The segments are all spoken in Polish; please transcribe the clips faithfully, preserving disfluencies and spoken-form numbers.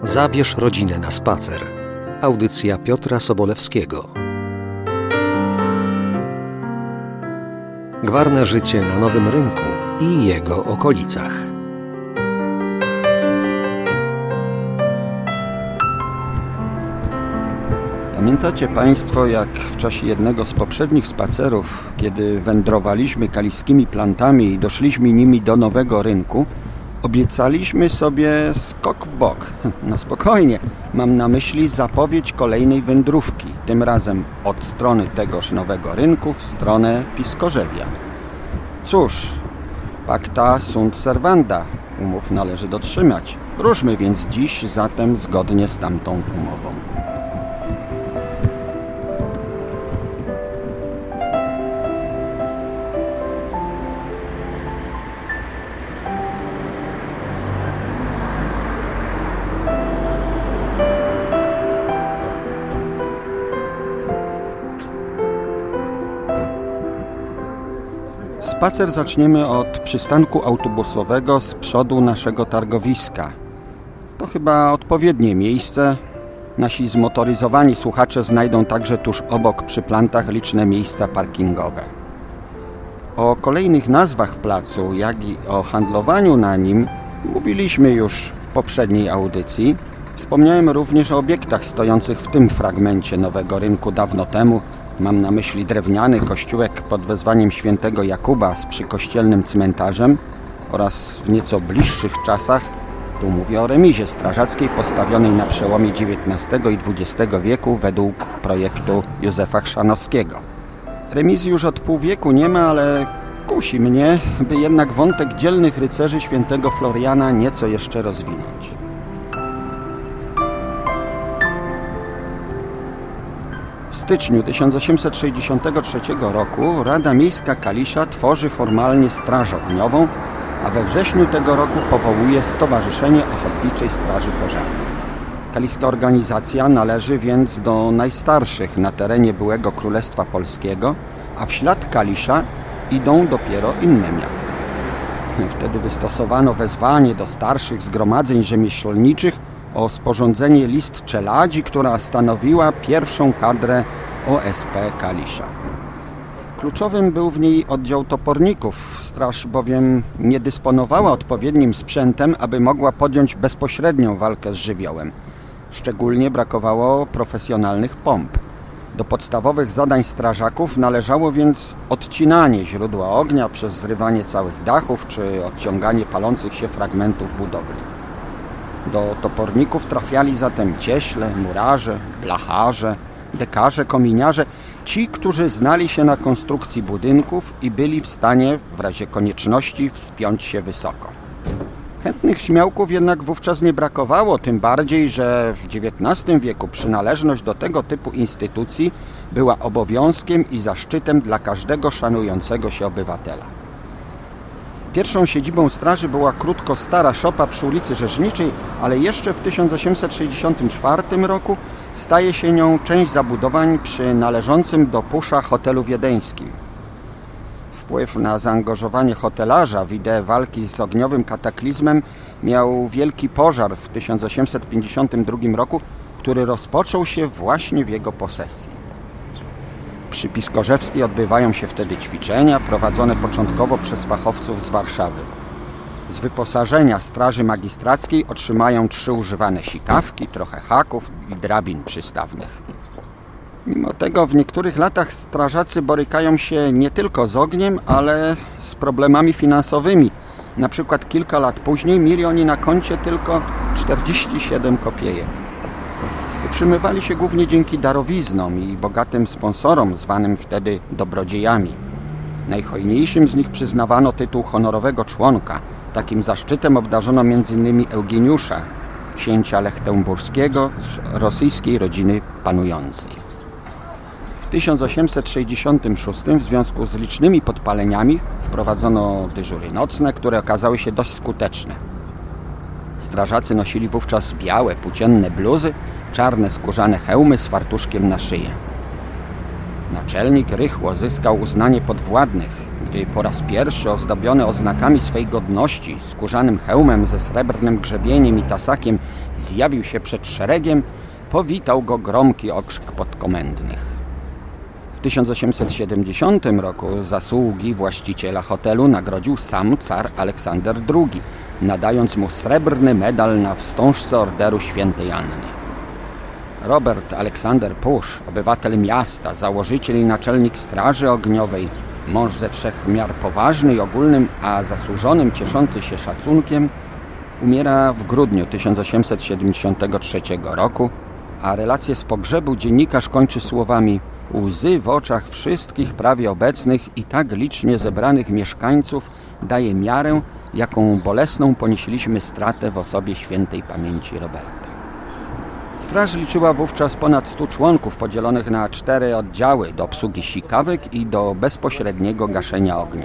Zabierz rodzinę na spacer. Audycja Piotra Sobolewskiego. Gwarne życie na Nowym Rynku i jego okolicach. Pamiętacie Państwo, jak w czasie jednego z poprzednich spacerów, kiedy wędrowaliśmy kaliskimi plantami i doszliśmy nimi do Nowego Rynku, obiecaliśmy sobie skok w bok. No spokojnie, mam na myśli zapowiedź kolejnej wędrówki, tym razem od strony tegoż Nowego Rynku w stronę Piskorzewia. Cóż, pacta sunt servanda, umów należy dotrzymać. Ruszmy więc dziś zatem zgodnie z tamtą umową. Spacer zaczniemy od przystanku autobusowego z przodu naszego targowiska. To chyba odpowiednie miejsce. Nasi zmotoryzowani słuchacze znajdą także tuż obok przy plantach liczne miejsca parkingowe. O kolejnych nazwach placu, jak i o handlowaniu na nim mówiliśmy już w poprzedniej audycji. Wspomniałem również o obiektach stojących w tym fragmencie Nowego Rynku dawno temu. Mam na myśli drewniany kościółek pod wezwaniem świętego Jakuba z przykościelnym cmentarzem oraz w nieco bliższych czasach, tu mówię o remizie strażackiej postawionej na przełomie dziewiętnastego i dwudziestego wieku według projektu Józefa Chrzanowskiego. Remizy już od pół wieku nie ma, ale kusi mnie, by jednak wątek dzielnych rycerzy świętego Floriana nieco jeszcze rozwinąć. W styczniu tysiąc osiemset sześćdziesiątego trzeciego roku Rada Miejska Kalisza tworzy formalnie Straż Ogniową, a we wrześniu tego roku powołuje Stowarzyszenie Ochotniczej Straży Pożarnej. Kaliska organizacja należy więc do najstarszych na terenie byłego Królestwa Polskiego, a w ślad Kalisza idą dopiero inne miasta. Wtedy wystosowano wezwanie do starszych zgromadzeń rzemieślniczych o sporządzenie list czeladzi, która stanowiła pierwszą kadrę O S P Kalisza. Kluczowym był w niej oddział toporników. Straż bowiem nie dysponowała odpowiednim sprzętem, aby mogła podjąć bezpośrednią walkę z żywiołem. Szczególnie brakowało profesjonalnych pomp. Do podstawowych zadań strażaków należało więc odcinanie źródła ognia przez zrywanie całych dachów czy odciąganie palących się fragmentów budowli. Do toporników trafiali zatem cieśle, murarze, blacharze, dekarze, kominiarze, ci, którzy znali się na konstrukcji budynków i byli w stanie w razie konieczności wspiąć się wysoko. Chętnych śmiałków jednak wówczas nie brakowało, tym bardziej, że w dziewiętnastym wieku przynależność do tego typu instytucji była obowiązkiem i zaszczytem dla każdego szanującego się obywatela. Pierwszą siedzibą straży była krótko stara szopa przy ulicy Rzeczniczej, ale jeszcze w tysiąc osiemset sześćdziesiątym czwartym roku staje się nią część zabudowań przy należącym do Pusza hotelu wiedeńskim. Wpływ na zaangażowanie hotelarza w ideę walki z ogniowym kataklizmem miał wielki pożar w tysiąc osiemset pięćdziesiątym drugim roku, który rozpoczął się właśnie w jego posesji. Przy Piskorzewskiej odbywają się wtedy ćwiczenia prowadzone początkowo przez fachowców z Warszawy. Z wyposażenia straży magistrackiej otrzymają trzy używane sikawki, trochę haków i drabin przystawnych. Mimo tego w niektórych latach strażacy borykają się nie tylko z ogniem, ale z problemami finansowymi. Na przykład kilka lat później mieli oni na koncie tylko czterdzieści siedem kopiejek. Utrzymywali się głównie dzięki darowiznom i bogatym sponsorom, zwanym wtedy dobrodziejami. Najhojniejszym z nich przyznawano tytuł honorowego członka. Takim zaszczytem obdarzono m.in. Eugeniusza, księcia lechtemburskiego z rosyjskiej rodziny panującej. W tysiąc osiemset sześćdziesiątym szóstym w związku z licznymi podpaleniami wprowadzono dyżury nocne, które okazały się dość skuteczne. Strażacy nosili wówczas białe, płócienne bluzy, czarne skórzane hełmy z fartuszkiem na szyję. Naczelnik rychło zyskał uznanie podwładnych. Gdy po raz pierwszy ozdobiony oznakami swej godności, skórzanym hełmem ze srebrnym grzebieniem i tasakiem zjawił się przed szeregiem, powitał go gromki okrzyk podkomendnych. W tysiąc osiemset siedemdziesiątym roku zasługi właściciela hotelu nagrodził sam car Aleksander drugi, nadając mu srebrny medal na wstążce Orderu Świętej Anny. Robert Aleksander Pusch, obywatel miasta, założyciel i naczelnik Straży Ogniowej, mąż ze wszech miar poważny i ogólnym, a zasłużonym cieszący się szacunkiem, umiera w grudniu tysiąc osiemset siedemdziesiątego trzeciego roku, a relację z pogrzebu dziennikarz kończy słowami: łzy w oczach wszystkich prawie obecnych i tak licznie zebranych mieszkańców daje miarę, jaką bolesną ponieśliśmy stratę w osobie świętej pamięci Roberta. Straż liczyła wówczas ponad stu członków podzielonych na cztery oddziały do obsługi sikawek i do bezpośredniego gaszenia ognia.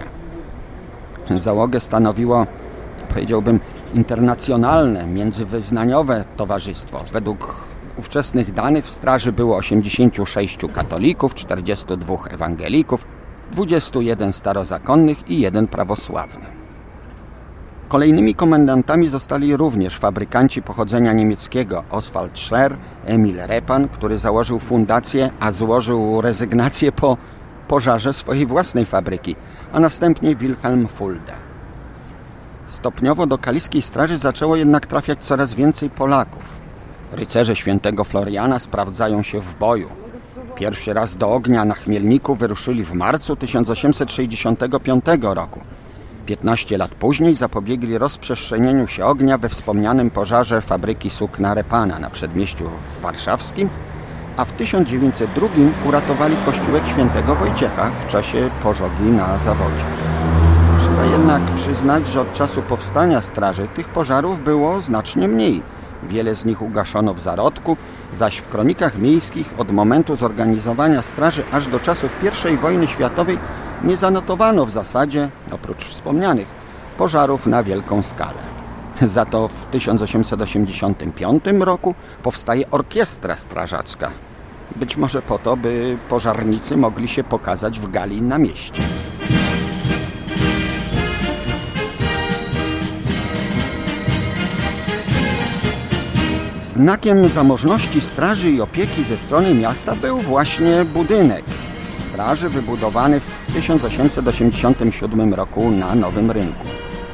Załogę stanowiło, powiedziałbym, internacjonalne, międzywyznaniowe towarzystwo. Według ówczesnych danych w straży było osiemdziesięciu sześciu katolików, czterdziestu dwóch ewangelików, dwudziestu jeden starozakonnych i jeden prawosławny. Kolejnymi komendantami zostali również fabrykanci pochodzenia niemieckiego Oswald Scher, Emil Repan, który założył fundację, a złożył rezygnację po pożarze swojej własnej fabryki, a następnie Wilhelm Fulda. Stopniowo do kaliskiej straży zaczęło jednak trafiać coraz więcej Polaków. Rycerze świętego Floriana sprawdzają się w boju. Pierwszy raz do ognia na Chmielniku wyruszyli w marcu tysiąc osiemset sześćdziesiątego piątego roku. piętnaście lat później zapobiegli rozprzestrzenieniu się ognia we wspomnianym pożarze fabryki sukna Repana na Przedmieściu Warszawskim, a w tysiąc dziewięćset drugim uratowali kościółek świętego Wojciecha w czasie pożogi na Zawodzie. Trzeba jednak przyznać, że od czasu powstania straży tych pożarów było znacznie mniej. Wiele z nich ugaszono w zarodku, zaś w kronikach miejskich od momentu zorganizowania straży aż do czasów pierwszej wojny światowej nie zanotowano w zasadzie, oprócz wspomnianych, pożarów na wielką skalę. Za to w tysiąc osiemset osiemdziesiątym piątym roku powstaje orkiestra strażacka. Być może po to, by pożarnicy mogli się pokazać w gali na mieście. Znakiem zamożności straży i opieki ze strony miasta był właśnie budynek straży wybudowany w tysiąc osiemset osiemdziesiątym siódmym roku na Nowym Rynku.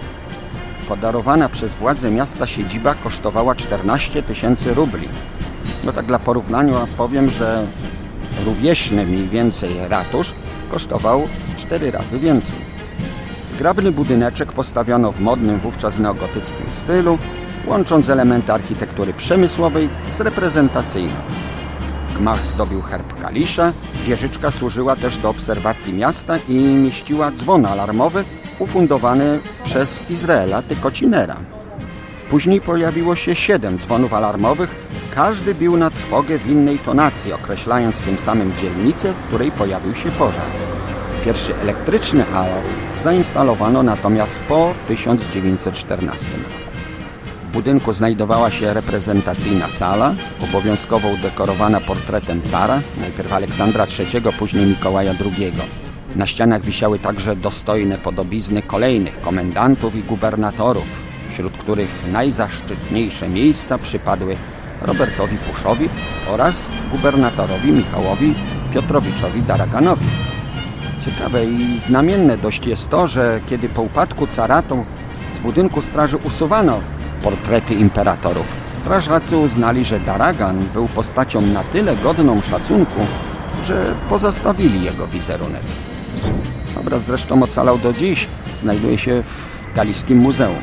Podarowana przez władze miasta siedziba kosztowała czternaście tysięcy rubli. No tak dla porównania powiem, że rówieśny mniej więcej ratusz kosztował cztery razy więcej. Zgrabny budyneczek postawiono w modnym wówczas neogotyckim stylu, łącząc elementy architektury przemysłowej z reprezentacyjną. Gmach zdobił herb Kalisza, wieżyczka służyła też do obserwacji miasta i mieściła dzwon alarmowy ufundowany przez Izraela Tykocinera. Później pojawiło się siedem dzwonów alarmowych, każdy bił na trwogę w innej tonacji, określając tym samym dzielnicę, w której pojawił się pożar. Pierwszy elektryczny alarm zainstalowano natomiast po tysiąc dziewięćset czternastym roku. W budynku znajdowała się reprezentacyjna sala, obowiązkowo udekorowana portretem cara, najpierw Aleksandra trzeciego, później Mikołaja drugiego. Na ścianach wisiały także dostojne podobizny kolejnych komendantów i gubernatorów, wśród których najzaszczytniejsze miejsca przypadły Robertowi Puszowi oraz gubernatorowi Michałowi Piotrowiczowi Daraganowi. Ciekawe i znamienne dość jest to, że kiedy po upadku caratu z budynku straży usuwano portrety imperatorów, strażacy uznali, że Daragan był postacią na tyle godną szacunku, że pozostawili jego wizerunek. Obraz zresztą ocalał do dziś, znajduje się w Kaliskim Muzeum.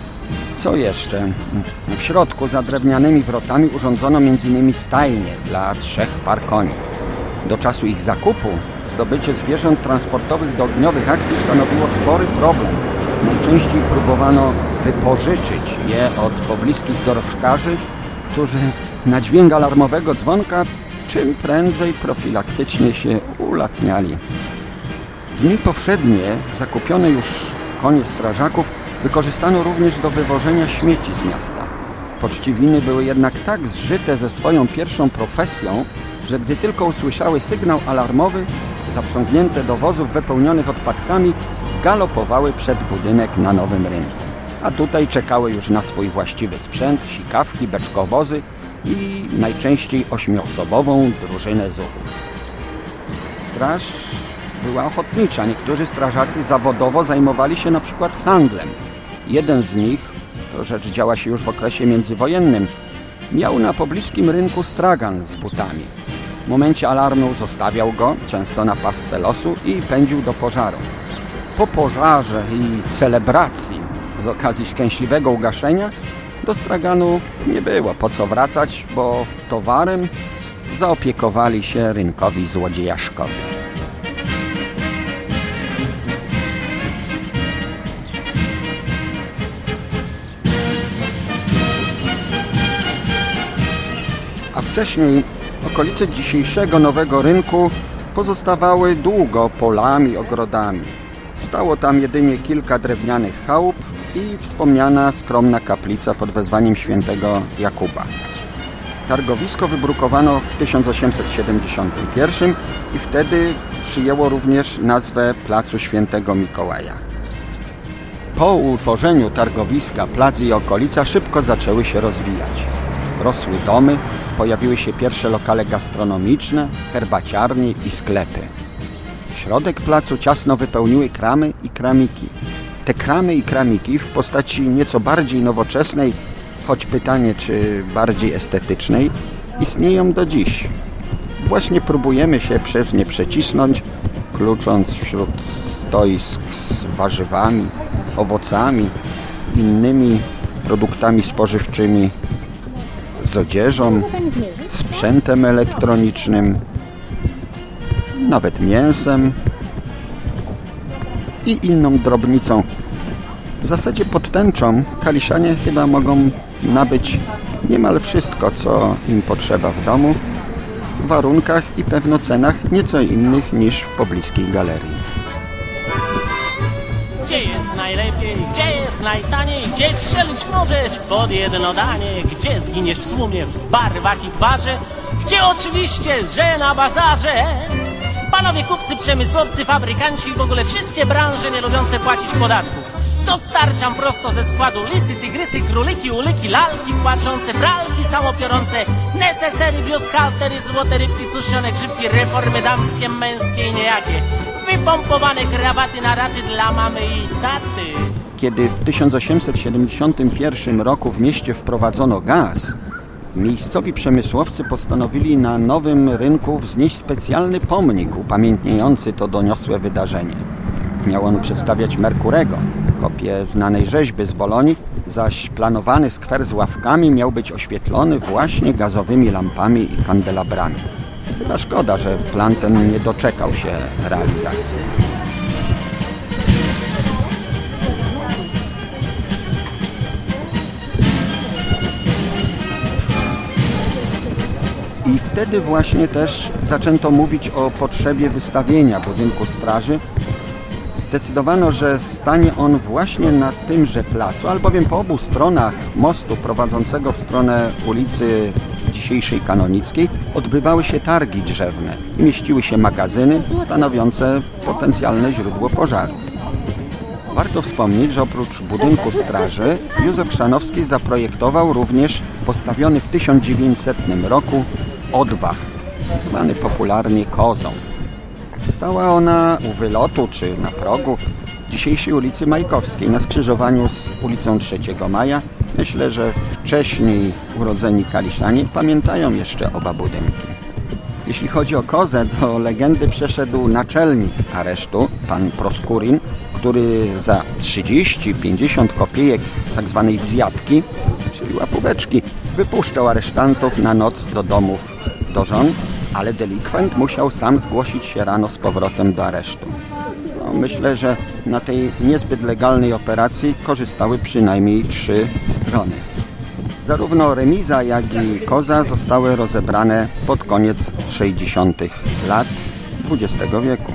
Co jeszcze? W środku za drewnianymi wrotami urządzono m.in. stajnie dla trzech par koni. Do czasu ich zakupu zdobycie zwierząt transportowych do ogniowych akcji stanowiło spory problem. Najczęściej próbowano wypożyczyć je od pobliskich dorobkarzy, którzy na dźwięk alarmowego dzwonka czym prędzej profilaktycznie się ulatniali. W dni powszednie zakupione już konie strażaków wykorzystano również do wywożenia śmieci z miasta. Poczciwiny były jednak tak zżyte ze swoją pierwszą profesją, że gdy tylko usłyszały sygnał alarmowy, zaprzągnięte do wozów wypełnionych odpadkami, galopowały przed budynek na Nowym Rynku. A tutaj czekały już na swój właściwy sprzęt, sikawki, beczkowozy i najczęściej ośmioosobową drużynę zuchów. Straż była ochotnicza. Niektórzy strażacy zawodowo zajmowali się na przykład handlem. Jeden z nich, to rzecz działa się już w okresie międzywojennym, miał na pobliskim rynku stragan z butami. W momencie alarmu zostawiał go, często na pastwę losu, i pędził do pożaru. Po pożarze i celebracji z okazji szczęśliwego ugaszenia do straganu nie było po co wracać, bo towarem zaopiekowali się rynkowi złodziejaszkowi. A wcześniej okolice dzisiejszego Nowego Rynku pozostawały długo polami, ogrodami. Stało tam jedynie kilka drewnianych chałup i wspomniana skromna kaplica pod wezwaniem świętego Jakuba. Targowisko wybrukowano w tysiąc osiemset siedemdziesiątym pierwszym i wtedy przyjęło również nazwę Placu Świętego Mikołaja. Po utworzeniu targowiska plac i okolica szybko zaczęły się rozwijać. Rosły domy, pojawiły się pierwsze lokale gastronomiczne, herbaciarnie i sklepy. Środek placu ciasno wypełniły kramy i kramiki. Te kramy i kramiki w postaci nieco bardziej nowoczesnej, choć pytanie czy bardziej estetycznej, istnieją do dziś. Właśnie próbujemy się przez nie przecisnąć, klucząc wśród stoisk z warzywami, owocami, innymi produktami spożywczymi, z odzieżą, sprzętem elektronicznym, nawet mięsem i inną drobnicą. W zasadzie pod tęczą kaliszanie chyba mogą nabyć niemal wszystko, co im potrzeba w domu, w warunkach i pewno cenach nieco innych niż w pobliskiej galerii. Gdzie jest najlepiej, gdzie jest najtaniej, gdzie strzelić możesz pod jedno danie, gdzie zginiesz w tłumie, w barwach i gwarze, gdzie oczywiście, że na bazarze. Panowie kupcy, przemysłowcy, fabrykanci, w ogóle wszystkie branże nie lubiące płacić podatków. Dostarczam prosto ze składu lisy, tygrysy, króliki, ulyki, lalki, płaczące pralki, samopiorące, nesesery, biostkaltery, złote rybki, suszone grzybki, reformy damskie, męskie i niejakie, wypompowane krawaty na raty dla mamy i taty. Kiedy w tysiąc osiemset siedemdziesiątym pierwszym roku w mieście wprowadzono gaz, miejscowi przemysłowcy postanowili na Nowym Rynku wznieść specjalny pomnik upamiętniający to doniosłe wydarzenie. Miał on przedstawiać Merkurego, kopię znanej rzeźby z Bolonii, zaś planowany skwer z ławkami miał być oświetlony właśnie gazowymi lampami i kandelabrami. Chyba szkoda, że plan ten nie doczekał się realizacji. I wtedy właśnie też zaczęto mówić o potrzebie wystawienia budynku straży. Zdecydowano, że stanie on właśnie na tymże placu, albowiem po obu stronach mostu prowadzącego w stronę ulicy dzisiejszej Kanonickiej odbywały się targi drzewne i mieściły się magazyny stanowiące potencjalne źródło pożarów. Warto wspomnieć, że oprócz budynku straży Józef Chrzanowski zaprojektował również postawiony w tysiąc dziewięćsetnym roku odwach, zwany popularnie Kozą. Stała ona u wylotu czy na progu dzisiejszej ulicy Majkowskiej, na skrzyżowaniu z ulicą trzeciego Maja. Myślę, że wcześniej urodzeni kaliszanie pamiętają jeszcze oba budynki. Jeśli chodzi o Kozę, do legendy przeszedł naczelnik aresztu, pan Proskurin, który za trzydzieści pięćdziesiąt kopiejek tak zwanej zjadki, czyli łapóweczki, wypuszczał aresztantów na noc do domów do żon, ale delikwent musiał sam zgłosić się rano z powrotem do aresztu. No, myślę, że na tej niezbyt legalnej operacji korzystały przynajmniej trzy strony. Zarówno remiza, jak i Koza zostały rozebrane pod koniec sześćdziesiątych lat dwudziestego wieku.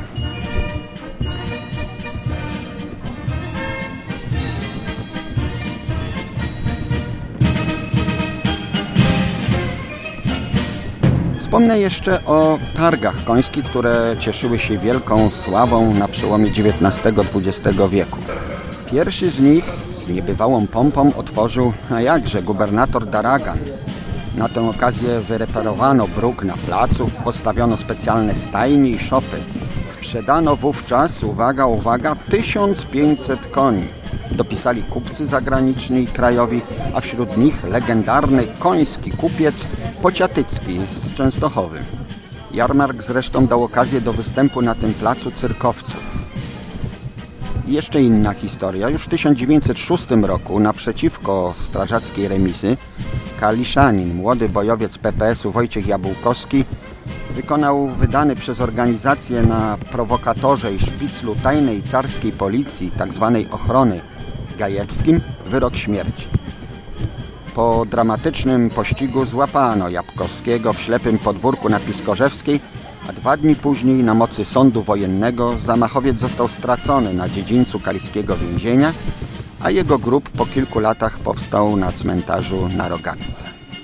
Wspomnę jeszcze o targach końskich, które cieszyły się wielką sławą na przełomie dziewiętnastego i dwudziestego wieku. Pierwszy z nich z niebywałą pompą otworzył, a jakże, gubernator Daragan. Na tę okazję wyreperowano bruk na placu, postawiono specjalne stajnie i szopy. Sprzedano wówczas, uwaga, uwaga, tysiąc pięćset koni. Dopisali kupcy zagraniczni i krajowi, a wśród nich legendarny koński kupiec Pociatycki z Częstochowy. Jarmark zresztą dał okazję do występu na tym placu cyrkowców. I jeszcze inna historia. Już w tysiąc dziewięćset szóstym roku naprzeciwko strażackiej remizy kaliszanin, młody bojowiec P P S u Wojciech Jabłkowski wykonał wydany przez organizację na prowokatorze i szpiclu tajnej carskiej policji, tzw. ochrony Gajewskim, wyrok śmierci. Po dramatycznym pościgu złapano Jabłkowskiego w ślepym podwórku na Piskorzewskiej, a dwa dni później na mocy sądu wojennego zamachowiec został stracony na dziedzińcu kaliskiego więzienia, a jego grób po kilku latach powstał na cmentarzu na Rogatce.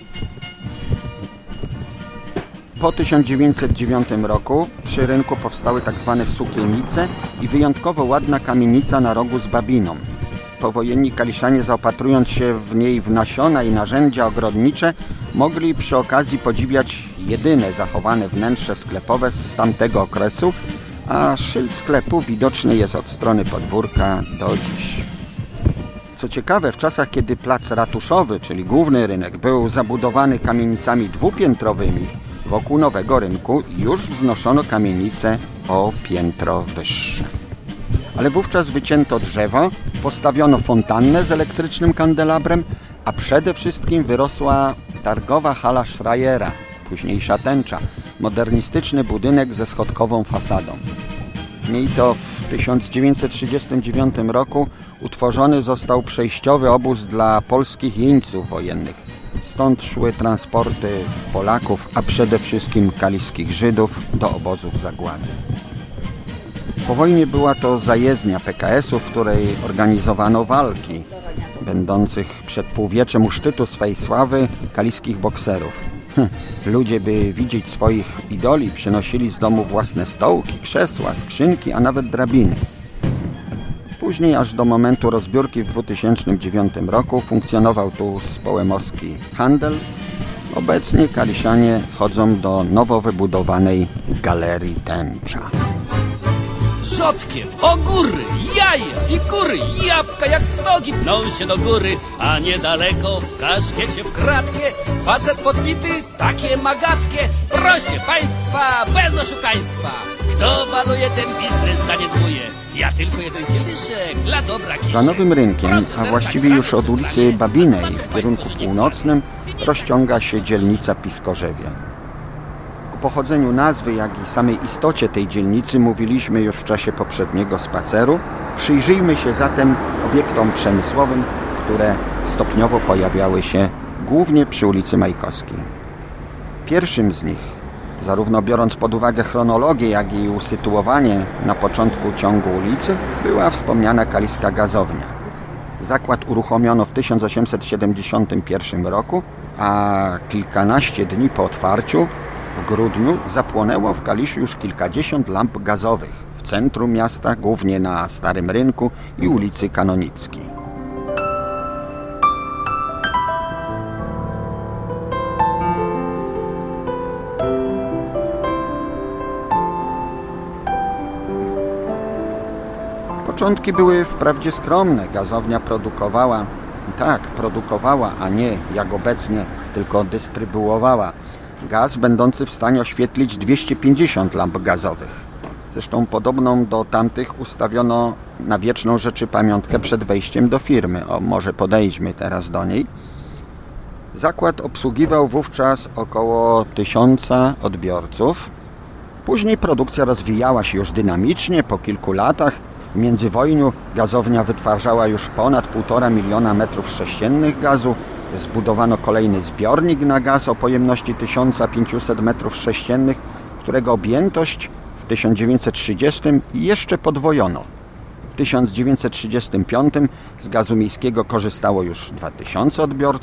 Po tysiąc dziewięćset dziewiątym roku przy rynku powstały tzw. sukiennice i wyjątkowo ładna kamienica na rogu z Babiną. Powojenni kaliszanie, zaopatrując się w niej w nasiona i narzędzia ogrodnicze, mogli przy okazji podziwiać jedyne zachowane wnętrze sklepowe z tamtego okresu, a szyld sklepu widoczny jest od strony podwórka do dziś. Co ciekawe, w czasach, kiedy plac ratuszowy, czyli główny rynek, był zabudowany kamienicami dwupiętrowymi, wokół nowego rynku już wznoszono kamienice o piętro wyższe. Ale wówczas wycięto drzewo, postawiono fontannę z elektrycznym kandelabrem, a przede wszystkim wyrosła targowa hala Schreiera, późniejsza tęcza, modernistyczny budynek ze schodkową fasadą. W niej to w tysiąc dziewięćset trzydziestym dziewiątym roku utworzony został przejściowy obóz dla polskich jeńców wojennych. Stąd szły transporty Polaków, a przede wszystkim kaliskich Żydów do obozów zagłady. Po wojnie była to zajezdnia P K S u, w której organizowano walki, będących przed półwieczem u szczytu swej sławy kaliskich bokserów. Hm, ludzie, by widzieć swoich idoli, przynosili z domu własne stołki, krzesła, skrzynki, a nawet drabiny. Później, aż do momentu rozbiórki w dwutysięcznym dziewiątym roku, funkcjonował tu społemowski handel. Obecnie kaliszanie chodzą do nowo wybudowanej Galerii Tęcza. Rzodkiew, ogóry, jaja i kury, jabłka jak stogi pną się do góry, a niedaleko w kaszkiecie w kratkę facet podbity takie magatkie. Proszę państwa, bez oszukaństwa, kto baluje, ten biznes zaniedbuje. Ja tylko jeden kieliszek dla dobra kieszeni. Za Nowym Rynkiem, a właściwie już od ulicy Babinej w kierunku północnym, rozciąga się dzielnica Piskorzewie. O pochodzeniu nazwy, jak i samej istocie tej dzielnicy mówiliśmy już w czasie poprzedniego spaceru. Przyjrzyjmy się zatem obiektom przemysłowym, które stopniowo pojawiały się głównie przy ulicy Majkowskiej. Pierwszym z nich, zarówno biorąc pod uwagę chronologię, jak i usytuowanie na początku ciągu ulicy, była wspomniana kaliska gazownia. Zakład uruchomiono w tysiąc osiemset siedemdziesiątym pierwszym roku, a kilkanaście dni po otwarciu, w grudniu, zapłonęło w Kaliszu już kilkadziesiąt lamp gazowych w centrum miasta, głównie na Starym Rynku i ulicy Kanonickiej. Początki były wprawdzie skromne. Gazownia produkowała, tak, produkowała, a nie jak obecnie, tylko dystrybuowała gaz będący w stanie oświetlić dwieście pięćdziesiąt lamp gazowych. Zresztą podobną do tamtych ustawiono na wieczną rzeczy pamiątkę przed wejściem do firmy. O, może podejdźmy teraz do niej. Zakład obsługiwał wówczas około tysiąca odbiorców. Później produkcja rozwijała się już dynamicznie. Po kilku latach w międzywojniu gazownia wytwarzała już ponad półtora miliona metrów sześciennych gazu. Zbudowano kolejny zbiornik na gaz o pojemności tysiąc pięćset metrów sześciennych, którego objętość w tysiąc dziewięćset trzydziestym jeszcze podwojono. W tysiąc dziewięćset trzydziestym piątym z gazu miejskiego korzystało już dwa tysiące odbiorców,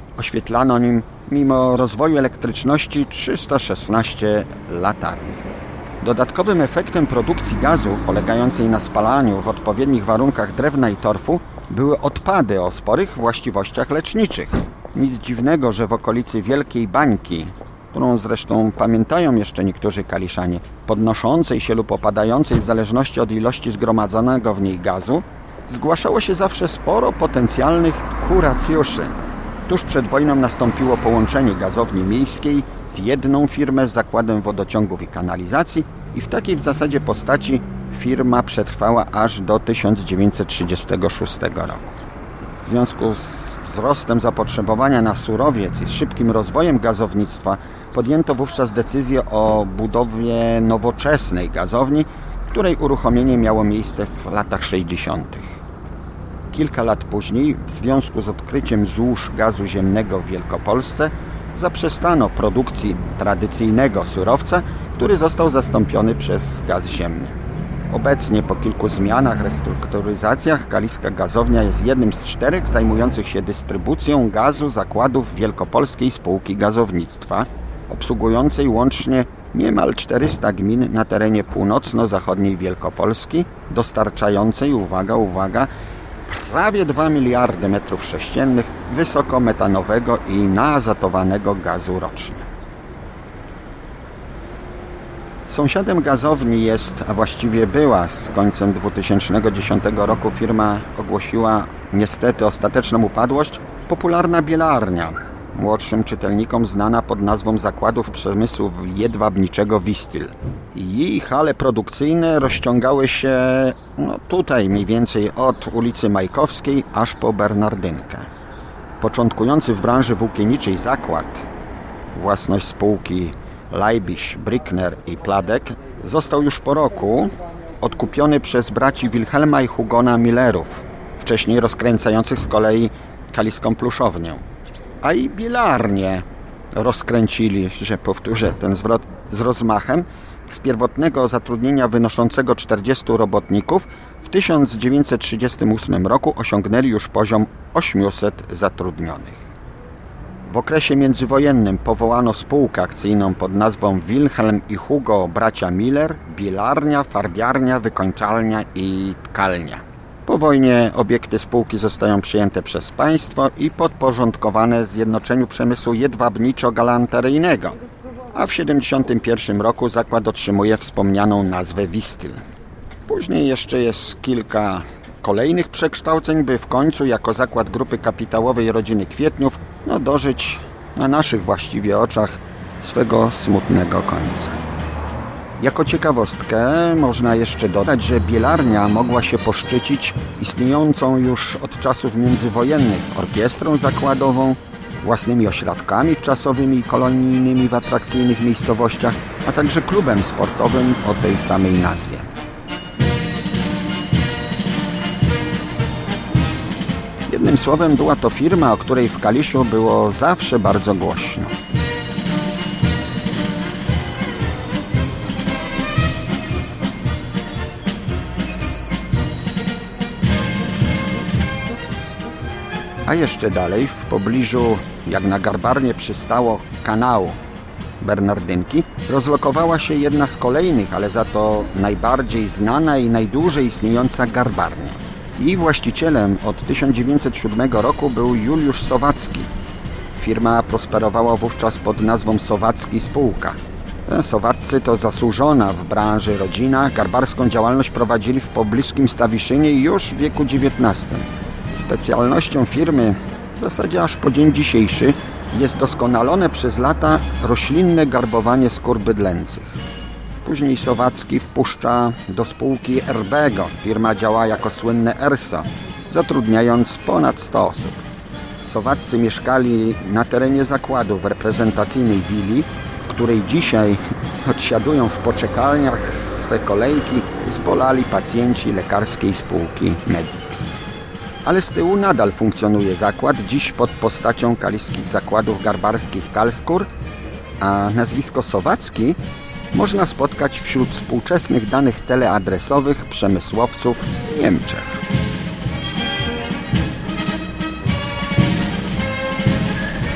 Oświetlano nim mimo rozwoju elektryczności trzysta szesnaście latarni. Dodatkowym efektem produkcji gazu polegającej na spalaniu w odpowiednich warunkach drewna i torfu były odpady o sporych właściwościach leczniczych. Nic dziwnego, że w okolicy Wielkiej Bańki, którą zresztą pamiętają jeszcze niektórzy kaliszanie, podnoszącej się lub opadającej w zależności od ilości zgromadzonego w niej gazu, zgłaszało się zawsze sporo potencjalnych kuracjuszy. Tuż przed wojną nastąpiło połączenie gazowni miejskiej w jedną firmę z zakładem wodociągów i kanalizacji i w takiej w zasadzie postaci firma przetrwała aż do tysiąc dziewięćset trzydziestego szóstego roku. W związku z wzrostem zapotrzebowania na surowiec i z szybkim rozwojem gazownictwa podjęto wówczas decyzję o budowie nowoczesnej gazowni, której uruchomienie miało miejsce w latach sześćdziesiątych. Kilka lat później, w związku z odkryciem złóż gazu ziemnego w Wielkopolsce, zaprzestano produkcji tradycyjnego surowca, który został zastąpiony przez gaz ziemny. Obecnie po kilku zmianach, restrukturyzacjach Kaliska Gazownia jest jednym z czterech zajmujących się dystrybucją gazu zakładów Wielkopolskiej Spółki Gazownictwa, obsługującej łącznie niemal czterysta gmin na terenie północno-zachodniej Wielkopolski, dostarczającej, uwaga, uwaga, prawie dwa miliardy metrów sześciennych wysokometanowego i naazotowanego gazu rocznie. Sąsiadem gazowni jest, a właściwie była z końcem dwa tysiące dziesiątego roku, firma ogłosiła niestety ostateczną upadłość, popularna Bielarnia, młodszym czytelnikom znana pod nazwą Zakładów Przemysłu Jedwabniczego Wistil. Jej hale produkcyjne rozciągały się no, tutaj mniej więcej od ulicy Majkowskiej aż po Bernardynkę. Początkujący w branży włókienniczej zakład, własność spółki Leibisch, Brickner i Pladek, został już po roku odkupiony przez braci Wilhelma i Hugona Millerów, wcześniej rozkręcających z kolei kaliską pluszownię. A i bielarnię rozkręcili, że powtórzę ten zwrot z rozmachem, z pierwotnego zatrudnienia wynoszącego czterdziestu robotników w tysiąc dziewięćset trzydziestym ósmym roku osiągnęli już poziom osiemset zatrudnionych. W okresie międzywojennym powołano spółkę akcyjną pod nazwą Wilhelm i Hugo bracia Miller, bielarnia, farbiarnia, wykończalnia i tkalnia. Po wojnie obiekty spółki zostają przyjęte przez państwo i podporządkowane Zjednoczeniu Przemysłu Jedwabniczo-Galanteryjnego, a w tysiąc dziewięćset siedemdziesiątym pierwszym roku zakład otrzymuje wspomnianą nazwę Wistil. Później jeszcze jest kilka kolejnych przekształceń, by w końcu jako zakład grupy kapitałowej rodziny Kwietniów no, dożyć na naszych właściwie oczach swego smutnego końca. Jako ciekawostkę można jeszcze dodać, że bielarnia mogła się poszczycić istniejącą już od czasów międzywojennych orkiestrą zakładową, własnymi ośrodkami wczasowymi i kolonijnymi w atrakcyjnych miejscowościach, a także klubem sportowym o tej samej nazwie. Jednym słowem była to firma, o której w Kaliszu było zawsze bardzo głośno. A jeszcze dalej, w pobliżu, jak na Garbarnie przystało, kanału Bernardynki, rozlokowała się jedna z kolejnych, ale za to najbardziej znana i najdłużej istniejąca garbarnia. Jej właścicielem od tysiąc dziewięćset siódmego roku był Juliusz Sowacki. Firma prosperowała wówczas pod nazwą Sowacki Spółka. Sowaccy to zasłużona w branży rodzina, garbarską działalność prowadzili w pobliskim Stawiszynie już w wieku dziewiętnastym. Specjalnością firmy, w zasadzie aż po dzień dzisiejszy, jest doskonalone przez lata roślinne garbowanie skór bydlęcych. Później Sowacki wpuszcza do spółki Erbego. Firma działa jako słynne Erso, zatrudniając ponad sto osób. Sowaccy mieszkali na terenie zakładu w reprezentacyjnej willi, w której dzisiaj odsiadują w poczekalniach swe kolejki zbolali pacjenci lekarskiej spółki Medix. Ale z tyłu nadal funkcjonuje zakład, dziś pod postacią kaliskich zakładów garbarskich Kalskór, a nazwisko Sowacki można spotkać wśród współczesnych danych teleadresowych przemysłowców w Niemczech.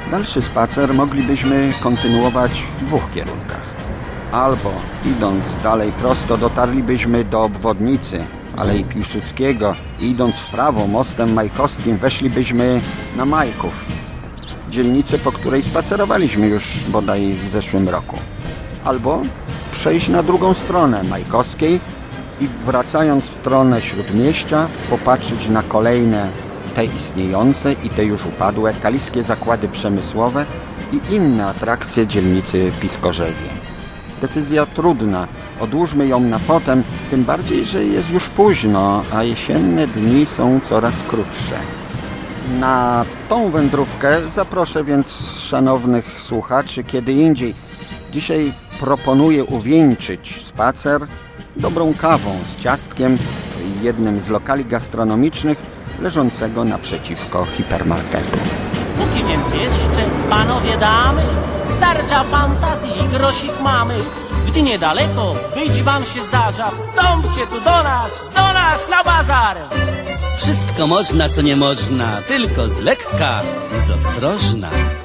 Dalszy spacer moglibyśmy kontynuować w dwóch kierunkach. Albo idąc dalej prosto dotarlibyśmy do obwodnicy Alei Piłsudskiego i idąc w prawo mostem Majkowskim weszlibyśmy na Majków, dzielnicę, po której spacerowaliśmy już bodaj w zeszłym roku. Albo przejść na drugą stronę Majkowskiej i wracając w stronę Śródmieścia popatrzeć na kolejne, te istniejące i te już upadłe, kaliskie zakłady przemysłowe i inne atrakcje dzielnicy Piskorzewie. Decyzja trudna, odłóżmy ją na potem, tym bardziej, że jest już późno, a jesienne dni są coraz krótsze. Na tą wędrówkę zaproszę więc szanownych słuchaczy kiedy indziej. Dzisiaj proponuję uwieńczyć spacer dobrą kawą z ciastkiem w jednym z lokali gastronomicznych leżącego naprzeciwko hipermarketu. Póki więc jeszcze, panowie damy, starcza fantazji i grosik mamy. Gdy niedaleko być wam się zdarza, wstąpcie tu do nas, do nas na bazar. Wszystko można, co nie można, tylko z lekka, z ostrożna.